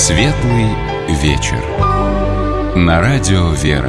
Светлый вечер. На радио «Вера».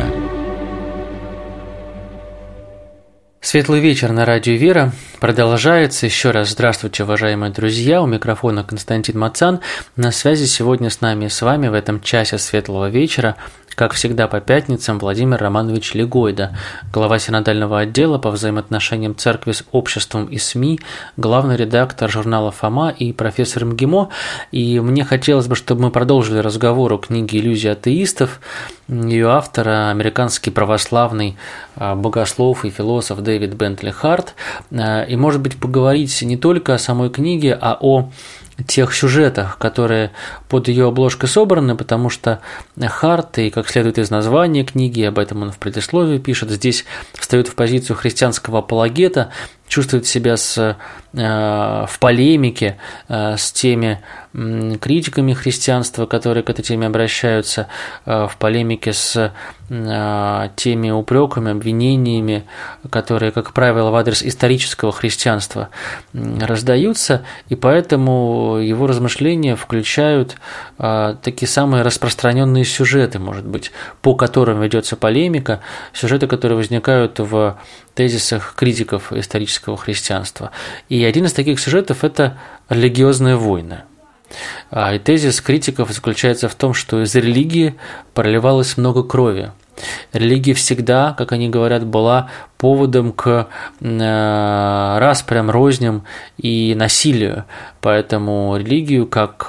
Светлый вечер на радио «Вера» продолжается. Еще раз здравствуйте, уважаемые друзья. У микрофона Константин Мацан. На связи сегодня с нами и с вами в этом часе светлого вечера, как всегда по пятницам, Владимир Романович Легойда, глава синодального отдела по взаимоотношениям церкви с обществом и СМИ, главный редактор журнала «Фома» и профессор МГИМО. И мне хотелось бы, чтобы мы продолжили разговор о книге «Иллюзия атеистов». Ее автора американский православный богослов и философ Дэвид Бентли Харт. И, может быть, поговорить не только о самой книге, а о тех сюжетах, которые под ее обложкой собраны, потому что Харт, и как следует из названия книги, об этом он в предисловии пишет, здесь встает в позицию христианского апологета, чувствует себя в полемике с теми критиками христианства, которые к этой теме обращаются, в полемике с теми упреками, обвинениями, которые, как правило, в адрес исторического христианства раздаются, и поэтому его размышления включают такие самые распространенные сюжеты, может быть, по которым ведется полемика, сюжеты, которые возникают в тезисах критиков исторического христианства. И один из таких сюжетов – это религиозные войны. И тезис критиков заключается в том, что из религии проливалось много крови. Религия всегда, как они говорят, была поводом к распрям, розням и насилию. Поэтому религию как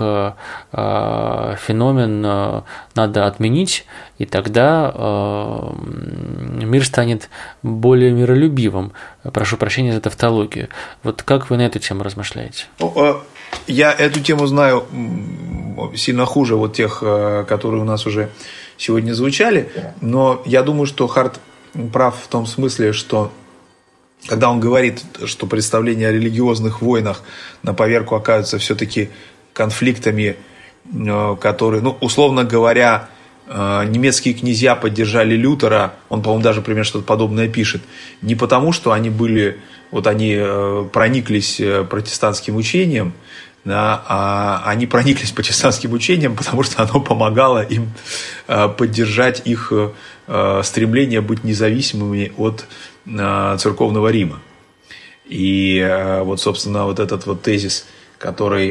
феномен надо отменить, и тогда мир станет более миролюбивым. Прошу прощения за тавтологию. Вот как вы на эту тему размышляете? Я эту тему знаю сильно хуже вот тех, которые у нас уже сегодня звучали, но я думаю, что Харт прав в том смысле, что когда он говорит, что представления о религиозных войнах на поверку оказываются все-таки конфликтами, которые, условно говоря, немецкие князья поддержали Лютера, он, по-моему, даже примерно что-то подобное пишет, не потому, что они они прониклись протестантским учением, да, а они прониклись протестантским учением, потому что оно помогало им поддержать их стремление быть независимыми от церковного Рима. И собственно, этот тезис, который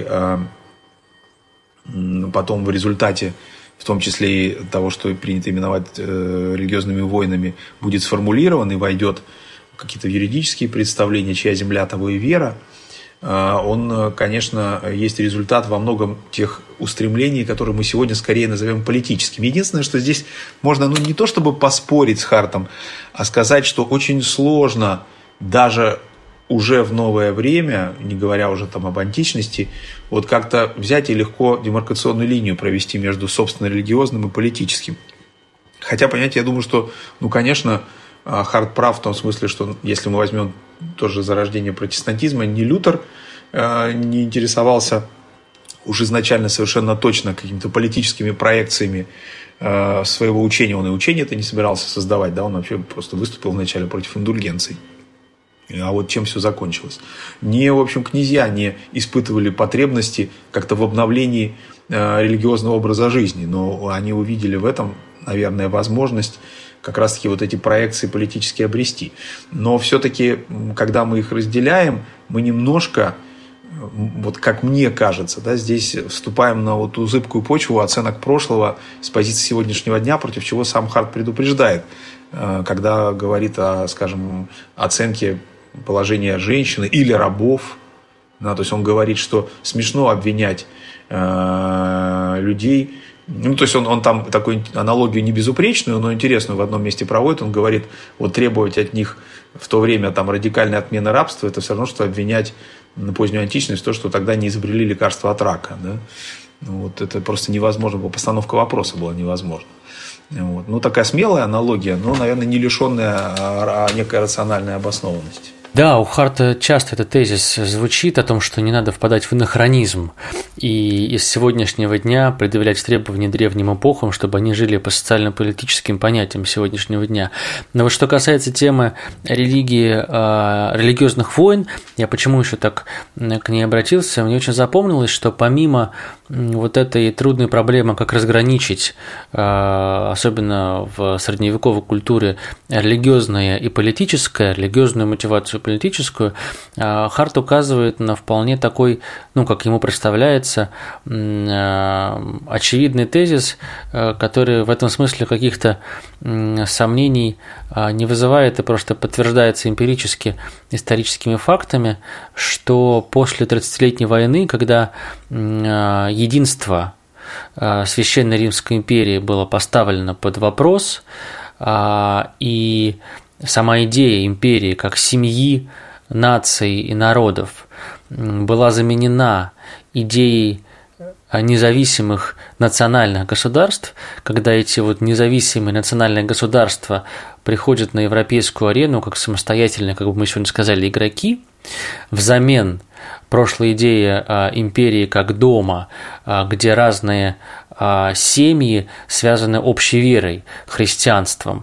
потом в результате, в том числе и того, что принято именовать религиозными войнами, будет сформулирован и войдет в какие-то юридические представления, чья земля, того и вера, он, конечно, есть результат во многом тех устремлений, которые мы сегодня скорее назовем политическими. Единственное, что здесь можно, не то чтобы поспорить с Хартом, а сказать, что очень сложно даже уже в новое время, не говоря уже об античности, как-то взять и легко демаркационную линию провести между, собственно, религиозным и политическим. Хотя, понимаете, я думаю, что, конечно, Харт прав в том смысле, что если мы возьмем тоже зарождение протестантизма, ни Лютер не интересовался уж изначально совершенно точно какими-то политическими проекциями своего учения. Он и учение это не собирался создавать, да, он вообще просто выступил вначале против индульгенций. А чем все закончилось? В общем, князья не испытывали потребности как-то в обновлении религиозного образа жизни, но они увидели в этом, наверное, возможность как раз-таки эти проекции политически обрести. Но все-таки, когда мы их разделяем, мы немножко, как мне кажется, да, здесь вступаем на ту зыбкую почву оценок прошлого с позиции сегодняшнего дня, против чего сам Харт предупреждает, когда говорит о, скажем, оценке положения женщины или рабов. Да, то есть он говорит, что смешно обвинять людей. То есть он там такую аналогию не безупречную, но интересную в одном месте проводит. Он говорит, требовать от них в то время радикальной отмены рабства, это все равно, что обвинять позднюю античность в том, что тогда не изобрели лекарства от рака. Да? Это просто невозможно, постановка вопроса была невозможна. Такая смелая аналогия, но, наверное, не лишенная некой рациональной обоснованности. Да, у Харта часто этот тезис звучит о том, что не надо впадать в анахронизм. и из сегодняшнего дня предъявлять требования древним эпохам, чтобы они жили по социально-политическим понятиям сегодняшнего дня. Но вот что касается темы религии, религиозных войн, я почему еще так к ней обратился, мне очень запомнилось, что помимо вот этой трудной проблемы, как разграничить, особенно в средневековой культуре, религиозное и политическое, религиозную мотивацию политическую, Харт указывает на вполне такой, как ему представляется, очевидный тезис, который в этом смысле каких-то сомнений не вызывает и просто подтверждается эмпирически историческими фактами, что после 30-летней войны, когда единство Священной Римской империи было поставлено под вопрос, и сама идея империи как семьи, наций и народов была заменена идеей независимых национальных государств, когда эти вот независимые национальные государства приходят на европейскую арену как самостоятельные, как бы мы сегодня сказали, игроки, взамен прошлой идеи империи как дома, где разные семьи связаны общей верой, христианством.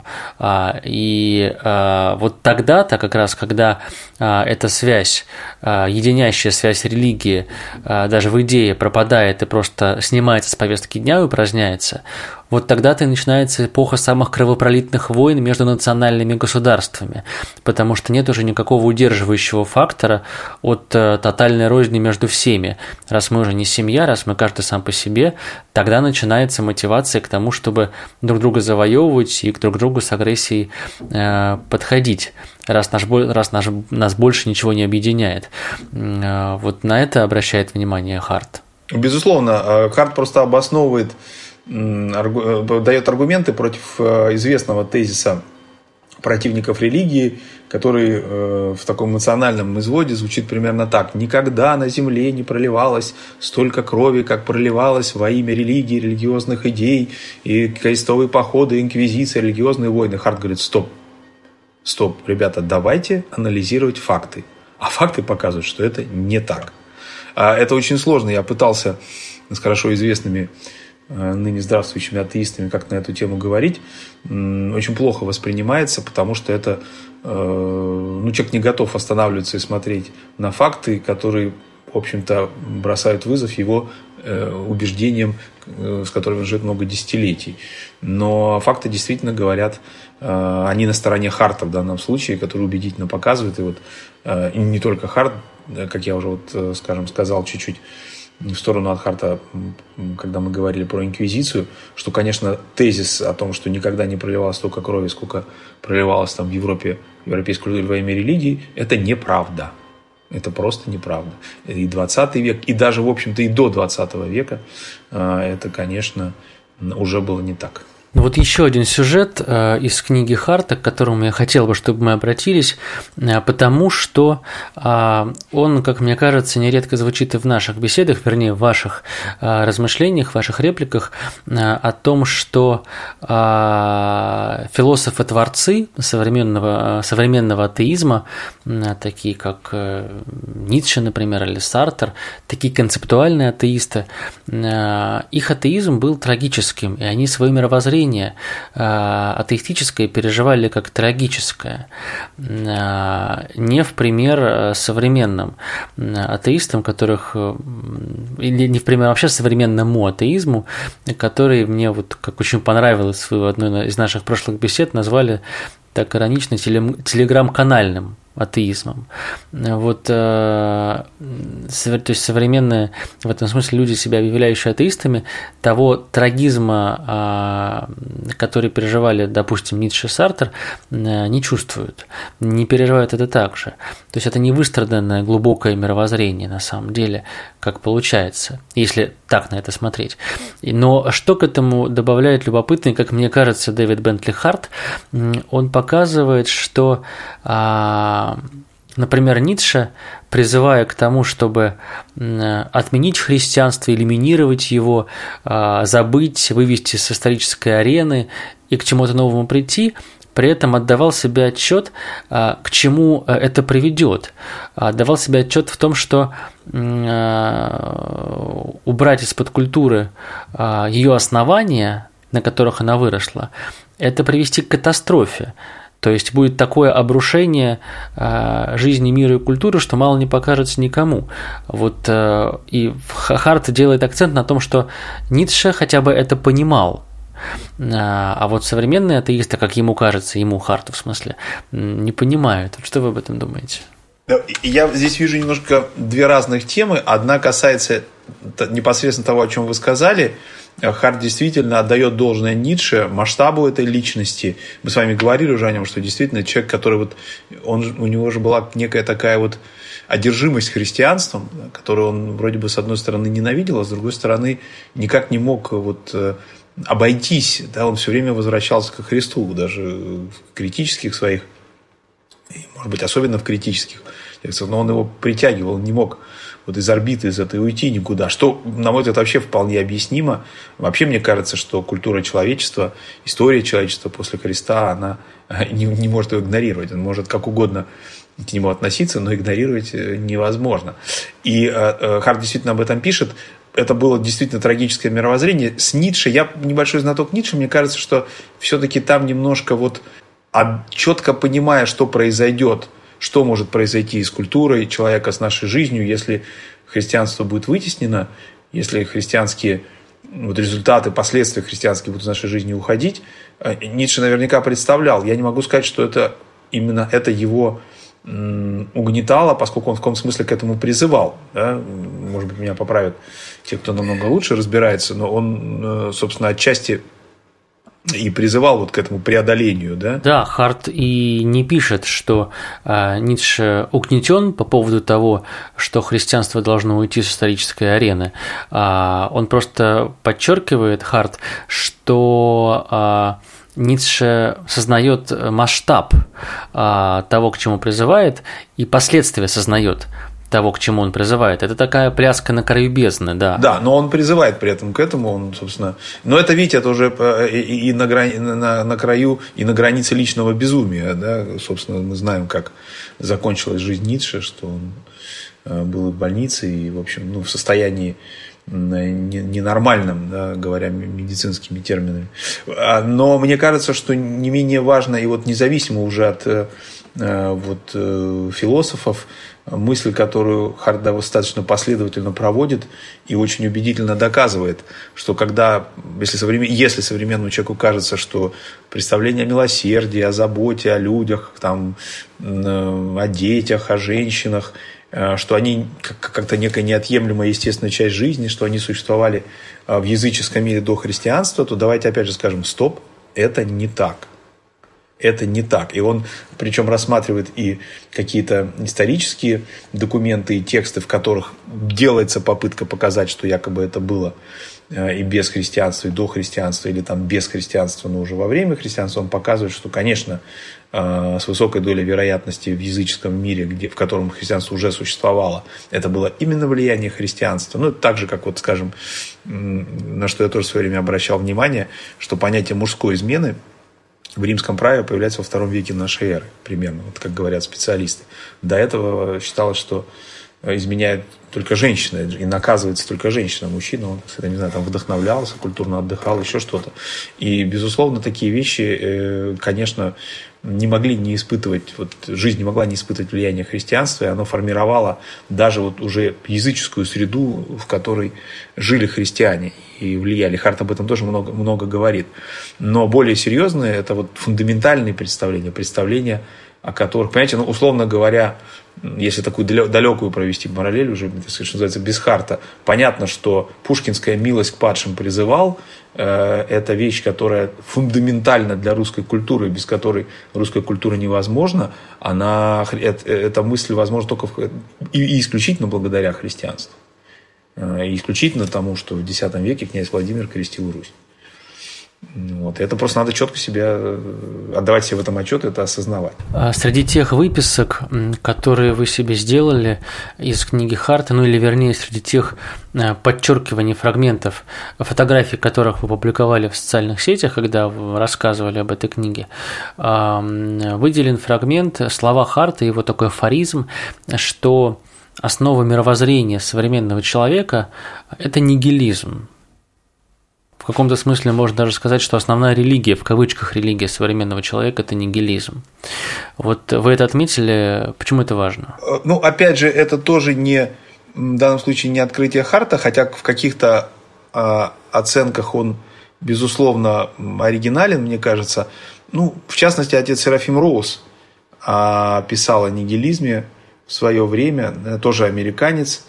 И вот тогда-то как раз, когда эта связь, единящая связь религии даже в идее пропадает и просто снимается с повестки дня и упраздняется, вот тогда-то и начинается эпоха самых кровопролитных войн между национальными государствами, потому что нет уже никакого удерживающего фактора от тотальной розни между всеми. Раз мы уже не семья, раз мы каждый сам по себе, тогда начинается мотивация к тому, чтобы друг друга завоевывать и к друг другу с агрессией подходить, раз нас больше ничего не объединяет. Вот на это обращает внимание Харт. Безусловно, Харт просто обосновывает, дает аргументы против известного тезиса противников религии, который в таком эмоциональном изводе звучит примерно так: никогда на земле не проливалось столько крови, как проливалось во имя религии, религиозных идей, и крестовые походы, инквизиция, религиозные войны. Харт говорит: стоп, ребята, давайте анализировать факты. А факты показывают, что это не так. Это очень сложно. Я пытался с хорошо известными ныне здравствующими атеистами как на эту тему говорить. Очень плохо воспринимается, потому что это человек не готов останавливаться и смотреть на факты, которые, в общем-то, бросают вызов его убеждениям, с которыми он живет много десятилетий. Но факты действительно говорят, они на стороне Харта в данном случае, который убедительно показывает. И вот и не только Харт, как я уже сказал чуть-чуть в сторону от Харта, когда мы говорили про инквизицию, что, конечно, тезис о том, что никогда не проливалось столько крови, сколько проливалось там в Европе, в европейской культуре во имя религии, это неправда. Это просто неправда. И 20 век, и даже, в общем-то, и до 20 века это, конечно, уже было не так. Ну вот еще один сюжет из книги Харта, к которому я хотел бы, чтобы мы обратились, потому что он, как мне кажется, нередко звучит и в наших беседах, вернее, в ваших размышлениях, в ваших репликах, о том, что философы-творцы современного атеизма, такие как Ницше, например, или Сартр, такие концептуальные атеисты, их атеизм был трагическим, и они свое мировоззрение атеистическое переживали как трагическое, не в пример современным атеистам, или не в пример вообще современному атеизму, который мне вот как очень понравилось в одной из наших прошлых бесед назвали так иронично телеграм-канальным атеизмом. Вот, то есть современные, в этом смысле, люди, себя объявляющие атеистами, того трагизма, который переживали, допустим, Ницше и Сартр, не чувствуют, не переживают это так же. То есть это не выстраданное глубокое мировоззрение на самом деле, как получается, если так на это смотреть. Но что к этому добавляет любопытный, как мне кажется, Дэвид Бентли Харт, он показывает, что например, Ницше, призывая к тому, чтобы отменить христианство, элиминировать его, забыть, вывести с исторической арены и к чему-то новому прийти, при этом отдавал себе отчет, к чему это приведет. Отдавал себе отчет в том, что убрать из-под культуры ее основания, на которых она выросла, это привести к катастрофе. То есть будет такое обрушение жизни, мира и культуры, что мало не покажется никому. Вот и Харт делает акцент на том, что Ницше хотя бы это понимал. А вот современные атеисты, как ему кажется, ему, Харту в смысле, не понимают. Что вы об этом думаете? Я здесь вижу немножко две разных темы. Одна касается непосредственно того, о чем вы сказали. Харт действительно отдает должное Ницше, масштабу этой личности. Мы с вами говорили уже о нем, что действительно человек, который вот, у него же была некая такая вот одержимость христианством, которую он вроде бы с одной стороны ненавидел, а с другой стороны никак не мог вот обойтись. Да, он все время возвращался ко Христу, даже в критических своих, может быть, особенно в критических текстах, но он его притягивал, он не мог вот из орбиты из этой уйти никуда, что, на мой взгляд, вообще вполне объяснимо. Вообще, мне кажется, что культура человечества, история человечества после Христа, она не может его игнорировать. Он может как угодно к нему относиться, но игнорировать невозможно. И Харт действительно об этом пишет. Это было действительно трагическое мировоззрение. С Ницше, я небольшой знаток Ницше, мне кажется, что все-таки там немножко вот четко понимая, что произойдет, что может произойти с культурой человека, с нашей жизнью, если христианство будет вытеснено, если христианские вот результаты, последствия христианские будут из нашей жизни уходить. Ницше наверняка представлял. Я не могу сказать, что это именно это его угнетало, поскольку он в каком смысле к этому призывал. Да? Может быть, меня поправят те, кто намного лучше разбирается, но он, собственно, отчасти и призывал вот к этому преодолению, да? Да, Харт и не пишет, что Ницше угнетен по поводу того, что христианство должно уйти с исторической арены. Он просто подчеркивает, Харт, что Ницше сознает масштаб того, к чему призывает, и последствия сознает того, к чему он призывает. Это такая пляска на краю бездны, да. Да, но он призывает при этом к этому, он, собственно... Но это, видите, это уже и на краю, и на границе личного безумия, да. Собственно, мы знаем, как закончилась жизнь Ницше, что он был в больнице и, в общем, в состоянии ненормальным, да, говоря медицинскими терминами. Но мне кажется, что не менее важно, и вот независимо уже от философов, мысль, которую Харт достаточно последовательно проводит и очень убедительно доказывает, что когда, если современному человеку кажется, что представление о милосердии, о заботе, о людях, там, о детях, о женщинах, что они как-то некая неотъемлемая естественная часть жизни, что они существовали в языческом мире до христианства, то давайте опять же скажем, стоп, это не так. Это не так. И он, причем, рассматривает и какие-то исторические документы, и тексты, в которых делается попытка показать, что якобы это было и без христианства, и до христианства, или там без христианства, но уже во время христианства. Он показывает, что, конечно, с высокой долей вероятности в языческом мире, в котором христианство уже существовало, это было именно влияние христианства. Ну, так же, как, вот, скажем, на что я тоже в свое время обращал внимание, что понятие мужской измены в римском праве появляется во II веке нашей эры, примерно, вот как говорят специалисты. До этого считалось, что изменяет только женщина, и наказывается только женщина. Мужчина, он, кстати, не знаю, там вдохновлялся, культурно отдыхал, еще что-то. И, безусловно, такие вещи, конечно, не могли не испытывать, вот жизнь не могла не испытывать влияние христианства, и оно формировало даже вот уже языческую среду, в которой жили христиане и влияли. Харт об этом тоже много говорит. Но более серьезные, это вот фундаментальные представления, о которых, понимаете, условно говоря, если такую далекую провести параллель, уже, что называется, без Харта, понятно, что пушкинская «Милость к падшим призывал» – это вещь, которая фундаментальна для русской культуры, без которой русская культура невозможна. Эта мысль возможна только и исключительно благодаря христианству. И исключительно тому, что в X веке князь Владимир крестил Русь. Вот. Это просто надо четко отдавать себе в этом отчет и это осознавать. Среди тех выписок, которые вы себе сделали из книги Харта, ну или вернее среди тех подчеркиваний фрагментов, фотографий, которых вы публиковали в социальных сетях, когда вы рассказывали об этой книге, выделен фрагмент слова Харта, его такой афоризм, что основа мировоззрения современного человека – это нигилизм. В каком-то смысле можно даже сказать, что основная религия, в кавычках религия современного человека – это нигилизм. Вот вы это отметили, почему это важно? Ну, опять же, это тоже не, в данном случае не открытие Харта, хотя в каких-то оценках он, безусловно, оригинален, мне кажется. Ну, в частности, отец Серафим Роуз писал о нигилизме в свое время, тоже американец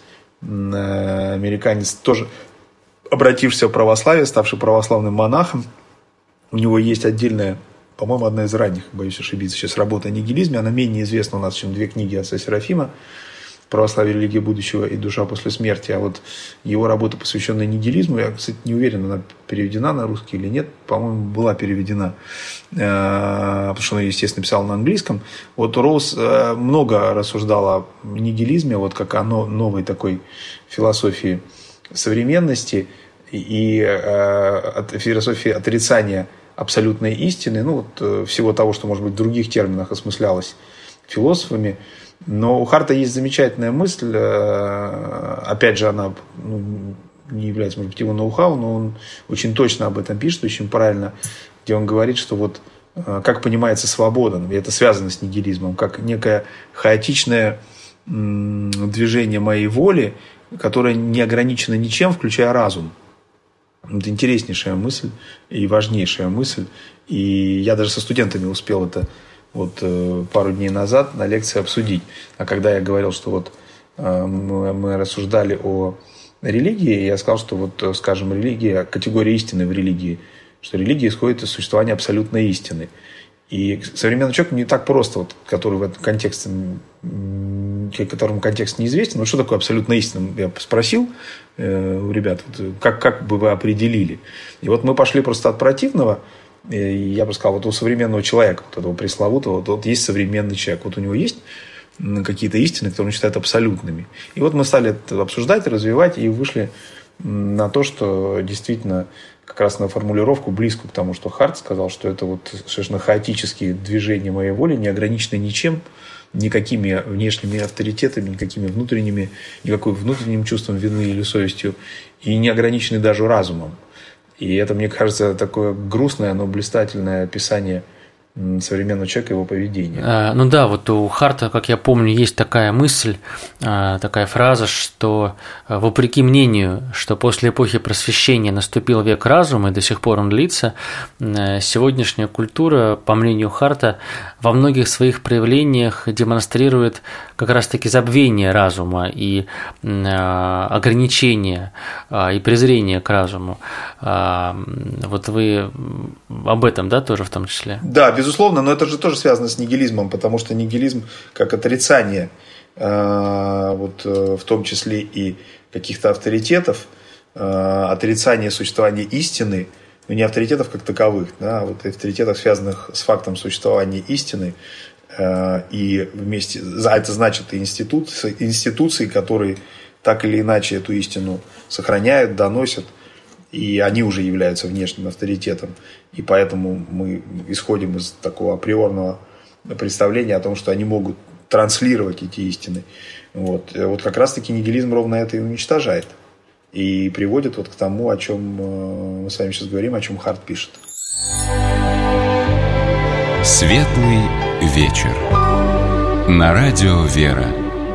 тоже обратившийся в православие, ставший православным монахом. У него есть отдельная, по-моему, одна из ранних, боюсь ошибиться, сейчас работа о нигилизме. Она менее известна у нас, чем 2 книги отца Серафима «Православие, религия будущего» и «Душа после смерти». А вот его работа, посвященная нигилизму, я, кстати, не уверен, она переведена на русский или нет. По-моему, была переведена, потому что он, естественно, писал на английском. Вот Роуз много рассуждал о нигилизме, вот как о новой такой философии современности и философии отрицания абсолютной истины, ну, вот, всего того, что, может быть, в других терминах осмыслялось философами. Но у Харта есть замечательная мысль, опять же, она не является, может быть, его ноу-хау, но он очень точно об этом пишет, очень правильно, где он говорит, что вот как понимается свобода, и это связано с нигилизмом, как некое хаотичное движение моей воли, которая не ограничена ничем, включая разум. Это интереснейшая мысль и важнейшая мысль. И я даже со студентами успел это вот пару дней назад на лекции обсудить. А когда я говорил, что вот мы рассуждали о религии, я сказал, что вот, скажем, религия, категория истины в религии, что религия исходит из существования абсолютной истины. И современный человек не так просто, вот, который в этом контексте, которому контекст неизвестен. Вот что такое абсолютная истина? Я спросил у ребят, вот, как бы вы определили. И вот мы пошли просто от противного. И я бы сказал, вот у современного человека, вот этого пресловутого, вот есть современный человек. Вот у него есть какие-то истины, которые он считает абсолютными. И вот мы стали это обсуждать, развивать и вышли на то, что действительно как раз на формулировку, близкую к тому, что Харт сказал, что это вот совершенно хаотические движения моей воли, не ограничены ничем, никакими внешними авторитетами, никакими внутренними, никаким внутренним чувством вины или совестью, и не ограничены даже разумом. И это, мне кажется, такое грустное, но блистательное описание современного человека и его поведения. Ну да, вот у Харта, как я помню, есть такая мысль, такая фраза, что вопреки мнению, что после эпохи просвещения наступил век разума, и до сих пор он длится, сегодняшняя культура, по мнению Харта, во многих своих проявлениях демонстрирует как раз-таки забвение разума и ограничение и презрение к разуму. Вот вы об этом, да, тоже в том числе? Да, безусловно, но это же тоже связано с нигилизмом, потому что нигилизм как отрицание, вот, в том числе и каких-то авторитетов, отрицание существования истины, но не авторитетов как таковых, да, а вот авторитетов, связанных с фактом существования истины, и вместе, это значит и институции, которые так или иначе эту истину сохраняют, доносят, и они уже являются внешним авторитетом. И поэтому мы исходим из такого априорного представления о том, что они могут транслировать эти истины. Вот как раз-таки нигилизм ровно это и уничтожает. И приводит вот к тому, о чем мы с вами сейчас говорим, о чем Харт пишет. Светлый вечер. На радио «Вера».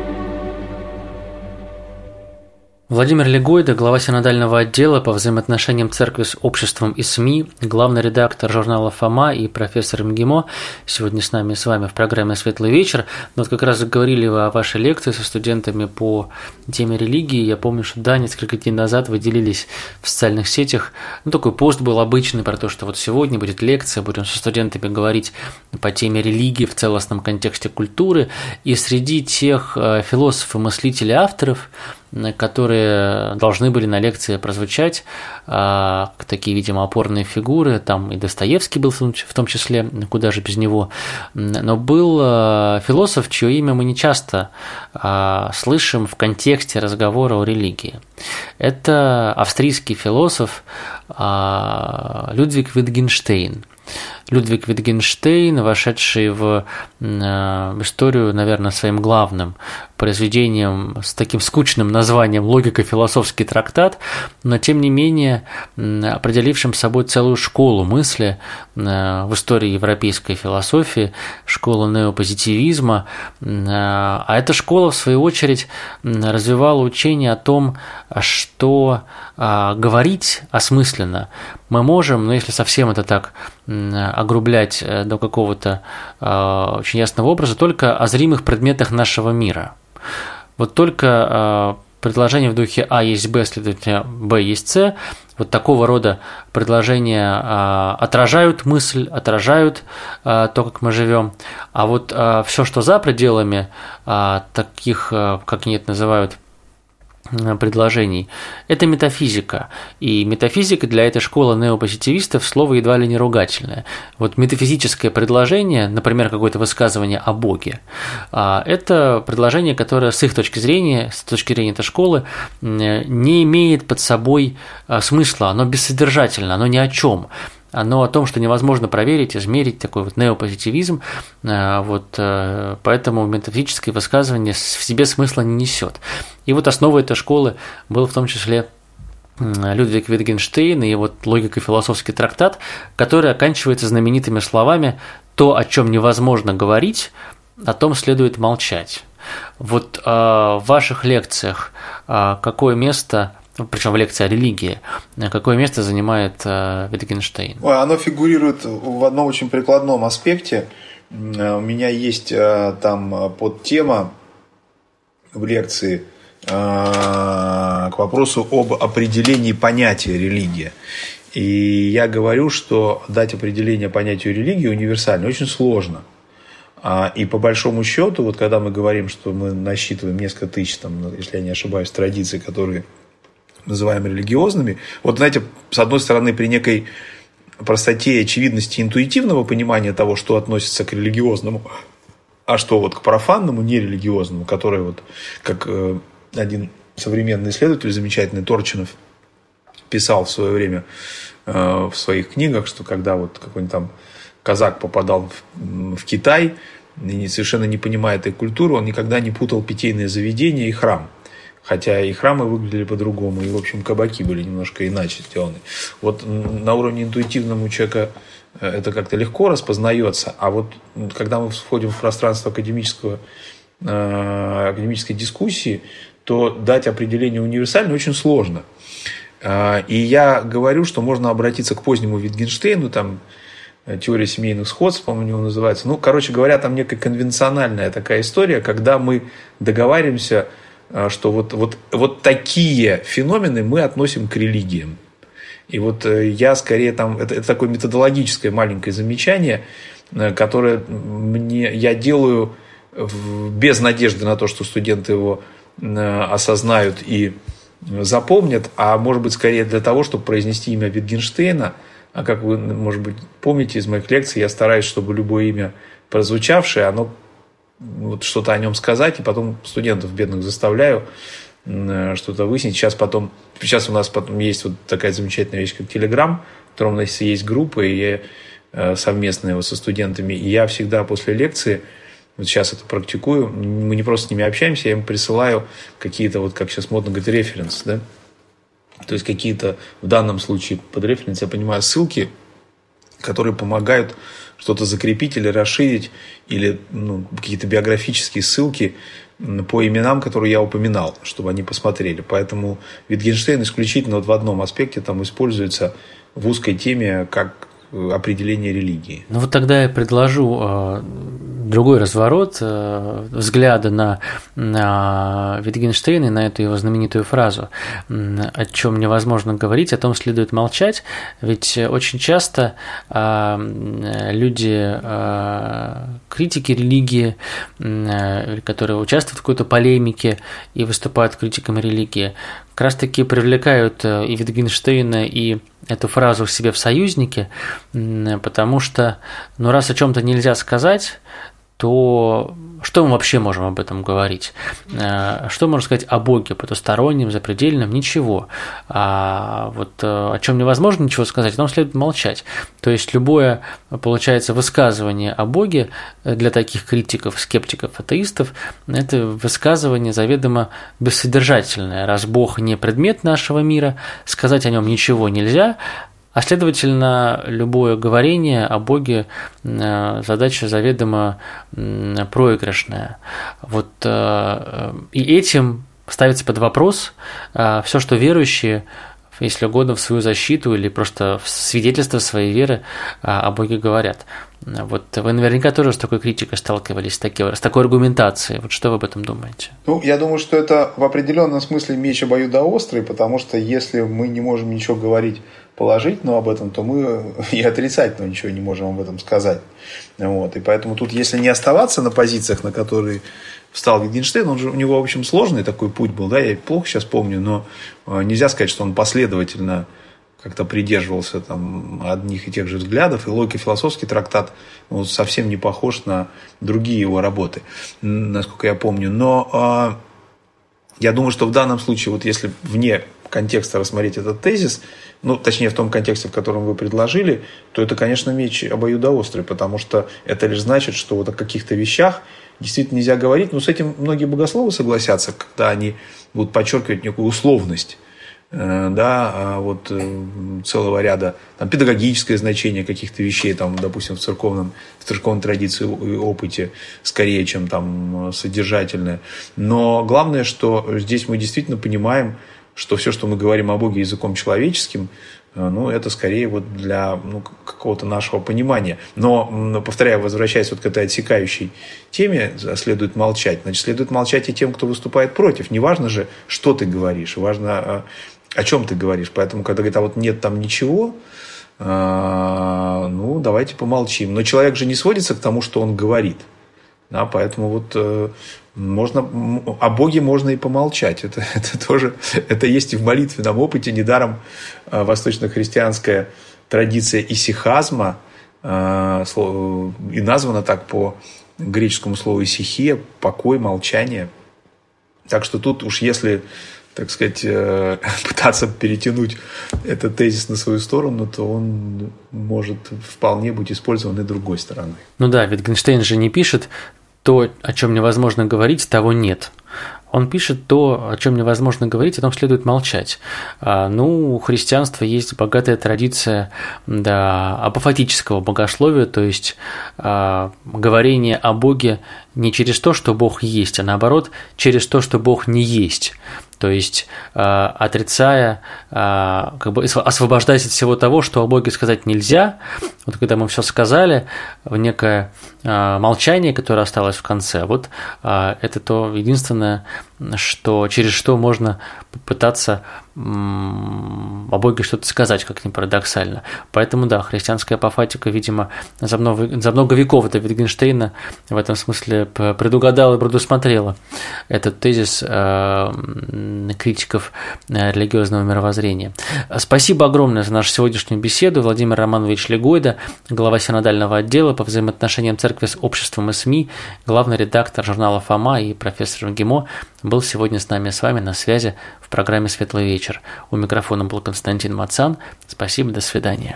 Владимир Легойда, глава синодального отдела по взаимоотношениям церкви с обществом и СМИ, главный редактор журнала «Фома» и профессор МГИМО, сегодня с нами с вами в программе «Светлый вечер». Вот как раз говорили вы о вашей лекции со студентами по теме религии. Я помню, что да, несколько дней назад вы делились в социальных сетях. Такой пост был обычный про то, что вот сегодня будет лекция, будем со студентами говорить по теме религии в целостном контексте культуры. И среди тех философов, мыслителей, авторов, которые должны были на лекции прозвучать, такие, видимо, опорные фигуры, там и Достоевский был в том числе, куда же без него, но был философ, чье имя мы не часто слышим в контексте разговора о религии. Это австрийский философ Людвиг Витгенштейн. Людвиг Витгенштейн, вошедший в историю, наверное, своим главным произведением с таким скучным названием «Логико-философский трактат», но, тем не менее, определившим собой целую школу мысли в истории европейской философии, школу неопозитивизма. А эта школа, в свою очередь, развивала учение о том, что говорить осмысленно мы можем, но если совсем это так огрублять до какого-то очень ясного образа, только о зримых предметах нашего мира. Вот только предложение в духе А есть Б, следовательно, Б есть С, вот такого рода предложения отражают мысль, отражают то, как мы живем. А вот все, что за пределами таких, как они это называют, предложений, это метафизика. И метафизика для этой школы неопозитивистов слово едва ли не ругательное. Вот метафизическое предложение, например, какое-то высказывание о Боге, это предложение, которое с их точки зрения, с точки зрения этой школы, не имеет под собой смысла, оно бессодержательно, оно ни о чем. Оно о том, что невозможно проверить, измерить, такой вот неопозитивизм, поэтому метафизическое высказывание в себе смысла не несет. И вот основой этой школы был в том числе Людвиг Витгенштейн и вот логико-философский трактат, который оканчивается знаменитыми словами «то, о чем невозможно говорить, о том следует молчать». Вот в ваших лекциях какое место, причем в лекции о религии, какое место занимает Витгенштейн? Оно фигурирует в одном очень прикладном аспекте. У меня есть там подтема в лекции к вопросу об определении понятия религия. И я говорю, что дать определение понятию религии универсально очень сложно. И по большому счету, вот когда мы говорим, что мы насчитываем несколько тысяч, там, если я не ошибаюсь, традиций, которые называем религиозными, вот знаете, с одной стороны, при некой простоте и очевидности интуитивного понимания того, что относится к религиозному, а что вот к профанному, нерелигиозному, которое вот, как один современный исследователь замечательный, Торчинов, писал в свое время в своих книгах, что когда вот какой-нибудь там казак попадал в Китай и совершенно не понимая этой культуры, он никогда не путал питейное заведение и храм. Хотя и храмы выглядели по-другому, и, в общем, кабаки были немножко иначе сделаны. Вот на уровне интуитивном у человека это как-то легко распознается, а вот когда мы входим в пространство академической дискуссии, то дать определение универсально очень сложно. И я говорю, что можно обратиться к позднему Витгенштейну, там теория семейных сходств, по-моему, у него называется. Ну, короче говоря, там некая конвенциональная такая история, когда мы договариваемся, что вот такие феномены мы относим к религиям. И вот я скорее там, это такое методологическое маленькое замечание, которое я делаю без надежды на то, что студенты его осознают и запомнят, а может быть скорее для того, чтобы произнести имя Витгенштейна. А как вы, может быть, помните из моих лекций, я стараюсь, чтобы любое имя прозвучавшее, оно вот что-то о нем сказать, и потом студентов бедных заставляю что-то выяснить. Сейчас у нас потом есть вот такая замечательная вещь, как Telegram, в котором у нас есть группа, и совместная со студентами. И я всегда после лекции, вот сейчас это практикую, мы не просто с ними общаемся, я им присылаю какие-то, вот как сейчас модно говорить, референсы, да? То есть какие-то, в данном случае под референс, я понимаю, ссылки, которые помогают что-то закрепить или расширить, или какие-то биографические ссылки по именам, которые я упоминал, чтобы они посмотрели. Поэтому Витгенштейн исключительно вот в одном аспекте там используется в узкой теме как определение религии. Ну вот тогда я предложу другой разворот взгляда на Витгенштейна и на эту его знаменитую фразу: о чем невозможно говорить, о том следует молчать. Ведь очень часто люди, критики религии, которые участвуют в какой-то полемике и выступают критиками религии, как раз таки привлекают и Витгенштейна, и эту фразу себе в союзники, потому что, раз о чем-то нельзя сказать, то что мы вообще можем об этом говорить? Что можно сказать о Боге потустороннем, запредельном? Ничего. А вот о чем невозможно ничего сказать, о том следует молчать. То есть любое, получается, высказывание о Боге для таких критиков, скептиков, атеистов, это высказывание заведомо бессодержательное. Раз Бог не предмет нашего мира, сказать о нем ничего нельзя. А следовательно, любое говорение о Боге задача заведомо проигрышная. Вот и этим ставится под вопрос все, что верующие, если угодно, в свою защиту или просто в свидетельство своей веры о Боге говорят. Вот вы наверняка тоже с такой критикой сталкивались, с такой аргументацией. Вот что вы об этом думаете? Я думаю, что это в определенном смысле меч обоюдоострый, потому что если мы не можем ничего говорить положительного об этом, то мы и отрицательного ничего не можем об этом сказать. Вот. И поэтому тут, если не оставаться на позициях, на которые встал Wittgenstein, у него, в общем, сложный такой путь был, да, я плохо сейчас помню, но нельзя сказать, что он последовательно как-то придерживался там одних и тех же взглядов, и логико-философский трактат совсем не похож на другие его работы, насколько я помню. Но я думаю, что в данном случае, вот если вне контекста рассмотреть этот тезис, точнее в том контексте, в котором вы предложили, то это, конечно, меч обоюдоострый, потому что это лишь значит, что вот о каких-то вещах действительно нельзя говорить. Но с этим многие богословы согласятся, когда они будут подчеркивать некую условность, да, вот целого ряда там, педагогическое значение каких-то вещей, там, допустим, в церковной традиции и опыте, скорее, чем там содержательное. Но главное, что здесь мы действительно понимаем, что все, что мы говорим о Боге языком человеческим, это скорее вот для какого-то нашего понимания. Но, повторяю, возвращаясь вот к этой отсекающей теме, следует молчать. Значит, следует молчать и тем, кто выступает против. Не важно же, что ты говоришь, важно, о чем ты говоришь. Поэтому, когда говорит, вот нет там ничего, давайте помолчим. Но человек же не сводится к тому, что он говорит. Да, поэтому вот о Боге можно и помолчать. Это тоже, это есть и в молитвенном опыте. Недаром восточно-христианская традиция исихазма и названа так по греческому слову исихия, покой, молчание. Так что тут уж если, так сказать, пытаться перетянуть этот тезис на свою сторону, то он может вполне быть использован и другой стороной. Wittgenstein же не пишет: то, о чем невозможно говорить, того нет. Он пишет: то, о чем невозможно говорить, о том следует молчать. У христианства есть богатая традиция апофатического богословия, то есть говорение о Боге не через то, что Бог есть, а наоборот, через то, что Бог не есть. То есть, отрицая, освобождаясь от всего того, что о Боге сказать нельзя. Вот когда мы все сказали, некое молчание, которое осталось в конце, вот это то единственное, через что можно попытаться о Боге что-то сказать, как ни парадоксально. Поэтому, христианская апофатика, видимо, за много веков до Wittgensteina в этом смысле предугадала и предусмотрела этот тезис критиков религиозного мировоззрения. Спасибо огромное за нашу сегодняшнюю беседу. Владимир Романович Легойда, глава синодального отдела по взаимоотношениям церкви с обществом и СМИ, главный редактор журнала «Фома» и профессор МГИМО, был сегодня с вами на связи в программе «Светлый вечер». У микрофона был Константин Мацан. Спасибо, до свидания.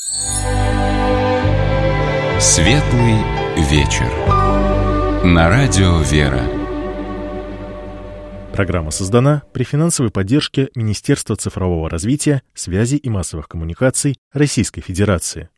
Светлый вечер. На радио «Вера». Программа создана при финансовой поддержке Министерства цифрового развития, связи и массовых коммуникаций Российской Федерации.